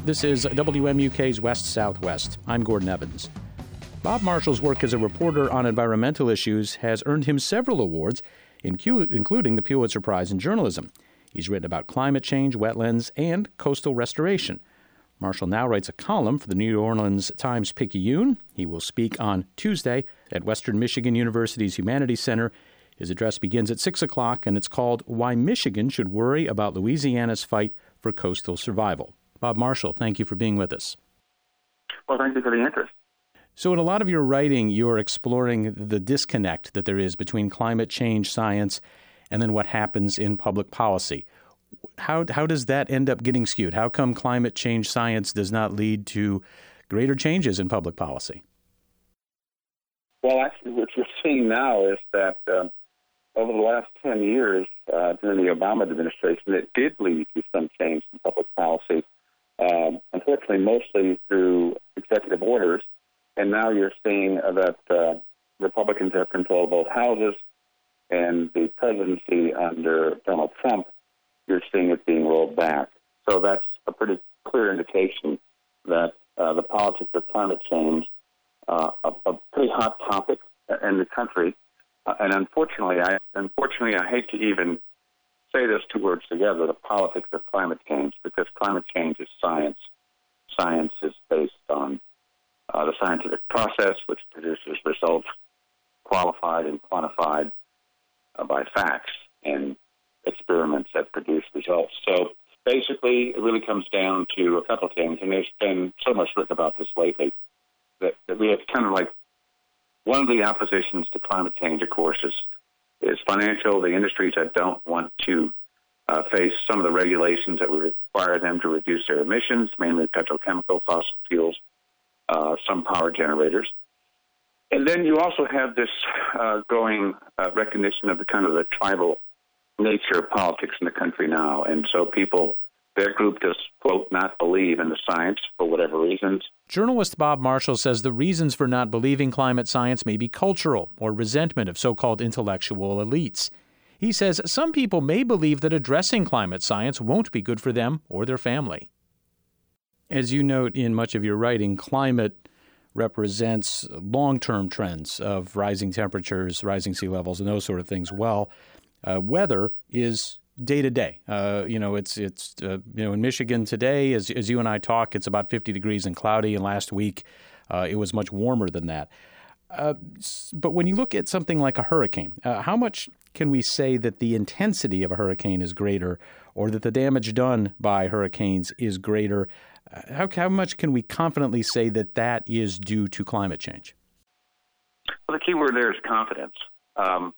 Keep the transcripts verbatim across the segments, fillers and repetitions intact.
This is W M U K's West Southwest. I'm Gordon Evans. Bob Marshall's work as a reporter on environmental issues has earned him several awards, including the Pulitzer Prize in Journalism. He's written about climate change, wetlands, and coastal restoration. Marshall now writes a column for the New Orleans Times-Picayune. He will speak on Tuesday at Western Michigan University's Humanities Center. His address begins at six o'clock, and it's called Why Michigan Should Worry About Louisiana's Fight for Coastal Survival. Bob Marshall, thank you for being with us. Well, thank you for the interest. So in a lot of your writing, you're exploring the disconnect that there is between climate change science and then what happens in public policy. How how does that end up getting skewed? How come climate change science does not lead to greater changes in public policy? Well, actually, what you're seeing now is that uh, over the last ten years, uh, during the Obama administration, it did lead to some change in public policy, um, unfortunately, mostly through executive orders. And now you're seeing that uh, Republicans have control of both houses, and the presidency under Donald Trump, you're seeing it being rolled back. So that's a pretty clear indication that uh, the politics of climate change, uh, a, a pretty hot topic in the country. Uh, and unfortunately, I unfortunately I hate to even say those two words together, the politics of climate change, because climate change is science. Science is based on uh, the scientific process, which produces results qualified and quantified uh, by facts and experiments that produce results. So basically, it really comes down to a couple of things, and there's been so much written about this lately, that, that we have kind of like one of the oppositions to climate change, of course, is, is financial. The industries that don't want to uh, face some of the regulations that would require them to reduce their emissions, mainly petrochemical, fossil fuels, uh, some power generators. And then you also have this uh, growing uh, recognition of the kind of the tribal nature of politics in the country now. And so people, their group does, quote, not believe in the science for whatever reasons. Journalist Bob Marshall says the reasons for not believing climate science may be cultural or resentment of so-called intellectual elites. He says some people may believe that addressing climate science won't be good for them or their family. As you note in much of your writing, climate represents long-term trends of rising temperatures, rising sea levels, and those sort of things. Well, uh, weather is day to day. Uh, you know, it's it's uh, you know in Michigan today, as as you and I talk, it's about fifty degrees and cloudy. And last week, uh, it was much warmer than that. Uh, but when you look at something like a hurricane, uh, how much can we say that the intensity of a hurricane is greater, or that the damage done by hurricanes is greater? Uh, how how much can we confidently say that that is due to climate change? Well, the key word there is confidence. Um,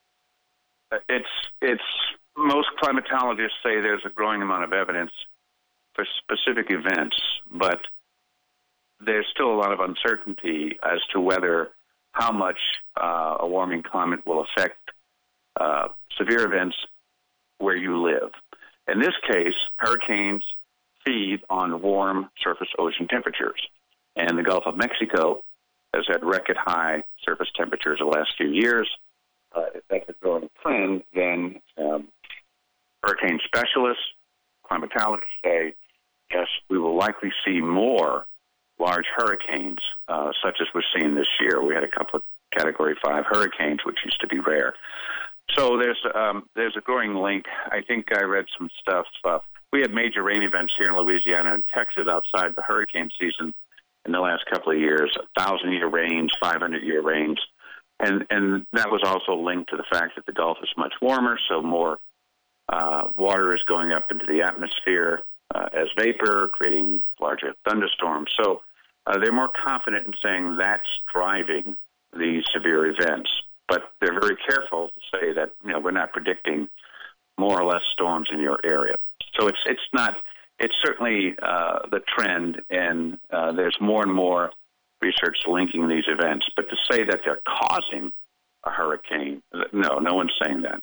it's it's most climatologists say there's a growing amount of evidence for specific events, but there's still a lot of uncertainty as to whether how much uh, a warming climate will affect uh, severe events where you live. In this case, hurricanes feed on warm surface ocean temperatures, and the Gulf of Mexico has had record high surface temperatures the last few years. Uh, if that's a growing trend, then um, hurricane specialists, climatologists say, yes, we will likely see more large hurricanes, uh, such as we're seeing this year. We had a couple of Category five hurricanes, which used to be rare. So there's um, there's a growing link. I think I read some stuff. Uh, we had major rain events here in Louisiana and Texas outside the hurricane season in the last couple of years, one thousand year rains, five hundred year rains. And, and that was also linked to the fact that the Gulf is much warmer, so more uh, water is going up into the atmosphere uh, as vapor, creating larger thunderstorms. So uh, they're more confident in saying that's driving these severe events. But they're very careful to say that, you know, we're not predicting more or less storms in your area. So it's it's not, it's certainly uh, the trend, and uh, there's more and more research linking these events. But to say that they're causing a hurricane, no, no one's saying that.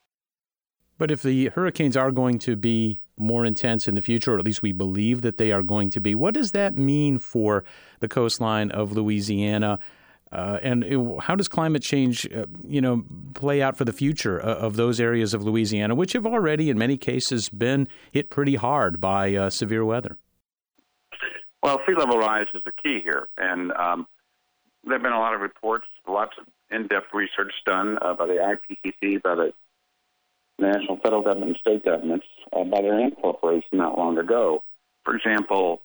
But if the hurricanes are going to be more intense in the future, or at least we believe that they are going to be, what does that mean for the coastline of Louisiana? Uh, and it, how does climate change, uh, you know, play out for the future uh, of those areas of Louisiana, which have already, in many cases, been hit pretty hard by uh, severe weather? Well, sea level rise is the key here, and um, there have been a lot of reports, lots of in-depth research done uh, by the I P C C, by the national, federal government, and state governments, uh, by their Ant Corporation not long ago. For example,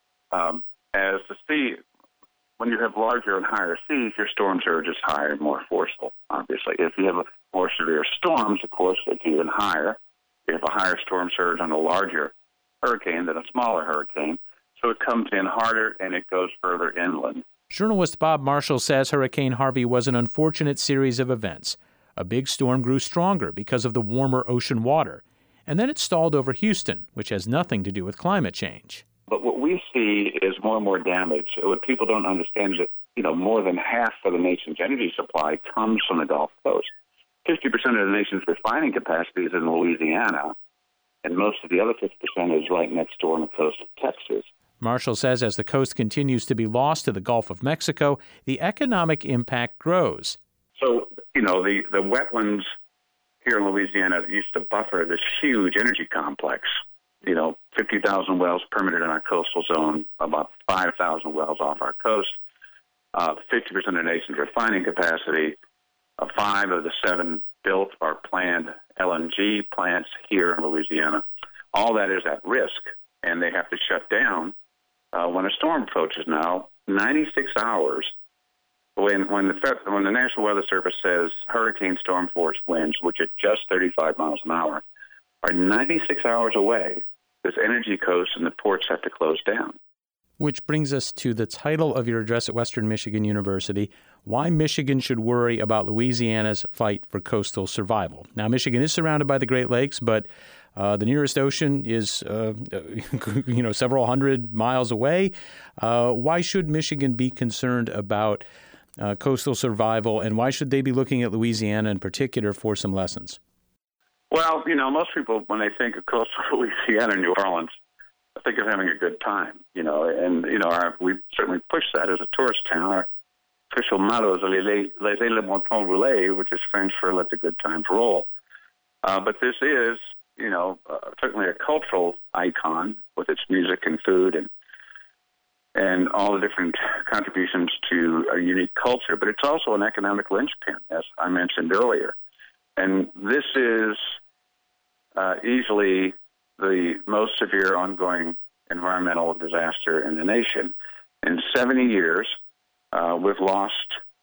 um, as the sea, when you have larger and higher seas, your storm surge is higher and more forceful, obviously. If you have more severe storms, of course, it's even higher. You have a higher storm surge on a larger hurricane than a smaller hurricane. So it comes in harder and it goes further inland. Journalist Bob Marshall says Hurricane Harvey was an unfortunate series of events. A big storm grew stronger because of the warmer ocean water, and then it stalled over Houston, which has nothing to do with climate change. But what we see is more and more damage. What people don't understand is that, you know, more than half of the nation's energy supply comes from the Gulf Coast. fifty percent of the nation's refining capacity is in Louisiana, and most of the other fifty percent is right next door on the coast of Texas. Marshall says as the coast continues to be lost to the Gulf of Mexico, the economic impact grows. So, you know, the, the wetlands here in Louisiana used to buffer this huge energy complex. You know, fifty thousand wells permitted in our coastal zone, about five thousand wells off our coast, uh, fifty percent of the nation's refining capacity, uh, five of the seven built or planned L N G plants here in Louisiana. All that is at risk, and they have to shut down uh, when a storm approaches now. ninety-six hours. When when the when the National Weather Service says hurricane storm force winds, which are just thirty-five miles an hour, are ninety-six hours away, this energy coast and the ports have to close down. Which brings us to the title of your address at Western Michigan University, Why Michigan Should Worry About Louisiana's Fight for Coastal Survival. Now, Michigan is surrounded by the Great Lakes, but uh, the nearest ocean is, uh, you know, several hundred miles away. Uh, why should Michigan be concerned about uh, coastal survival, and why should they be looking at Louisiana in particular for some lessons? Well, you know, most people, when they think of coastal Louisiana and New Orleans, think of having a good time, you know, and, you know, our, we certainly push that as a tourist town. Our official motto is Laissez le bon temps rouler, which is French for let the good times roll. Uh, but this is, you know, uh, certainly a cultural icon with its music and food and and all the different contributions to a unique culture. But it's also an economic linchpin, as I mentioned earlier. And this is uh, easily the most severe ongoing environmental disaster in the nation. In seventy years, uh, we've lost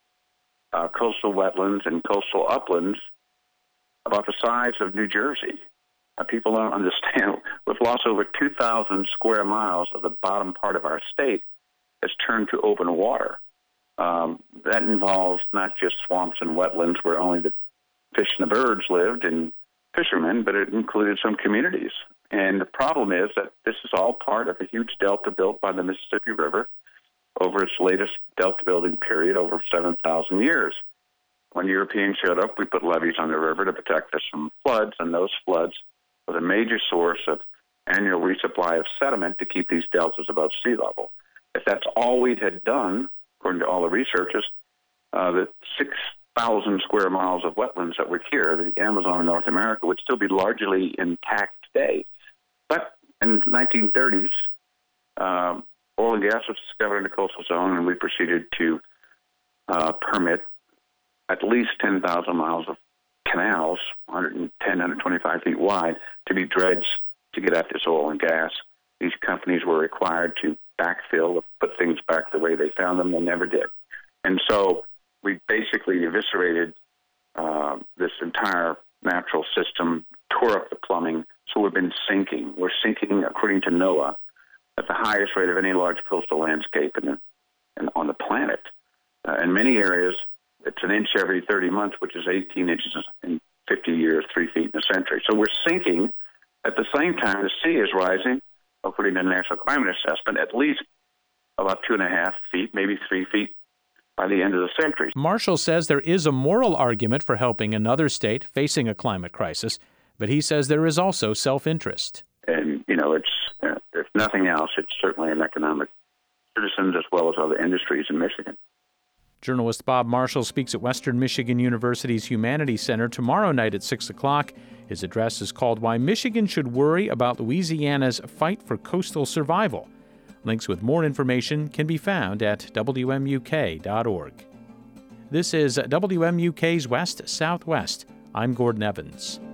uh, coastal wetlands and coastal uplands about the size of New Jersey. Uh, people don't understand. We've lost over two thousand square miles of the bottom part of our state has turned to open water. Um, that involves not just swamps and wetlands where only the fish and the birds lived and fishermen, but it included some communities. And the problem is that this is all part of a huge delta built by the Mississippi River over its latest delta building period over seven thousand years. When Europeans showed up, we put levees on the river to protect us from floods, and those floods was a major source of annual resupply of sediment to keep these deltas above sea level. If that's all we had done, according to all the researchers, uh, the six thousand square miles of wetlands that were here, the Amazon in North America, would still be largely intact today. But in the nineteen thirties, uh, oil and gas was discovered in the coastal zone, and we proceeded to uh, permit at least ten thousand miles of canals, one hundred ten, one hundred twenty-five feet wide, to be dredged to get at this oil and gas. These companies were required to backfill, put things back the way they found them. They never did. And so we basically eviscerated uh, this entire natural system, tore up the plumbing, so we've been sinking. We're sinking, according to NOAA, at the highest rate of any large coastal landscape in the, in, on the planet. Uh, in many areas, it's an inch every thirty months, which is eighteen inches in fifty years, three feet in a century. So we're sinking. At the same time, the sea is rising, according to the National Climate Assessment, at least about two and a half feet, maybe three feet by the end of the century. Marshall says there is a moral argument for helping another state facing a climate crisis, but he says there is also self-interest. And, you know, it's uh, if nothing else, it's certainly an economic citizens as well as other industries in Michigan. Journalist Bob Marshall speaks at Western Michigan University's Humanities Center tomorrow night at six o'clock. His address is called Why Michigan Should Worry About Louisiana's Fight for Coastal Survival. Links with more information can be found at W M U K dot org. This is W M U K's West Southwest. I'm Gordon Evans.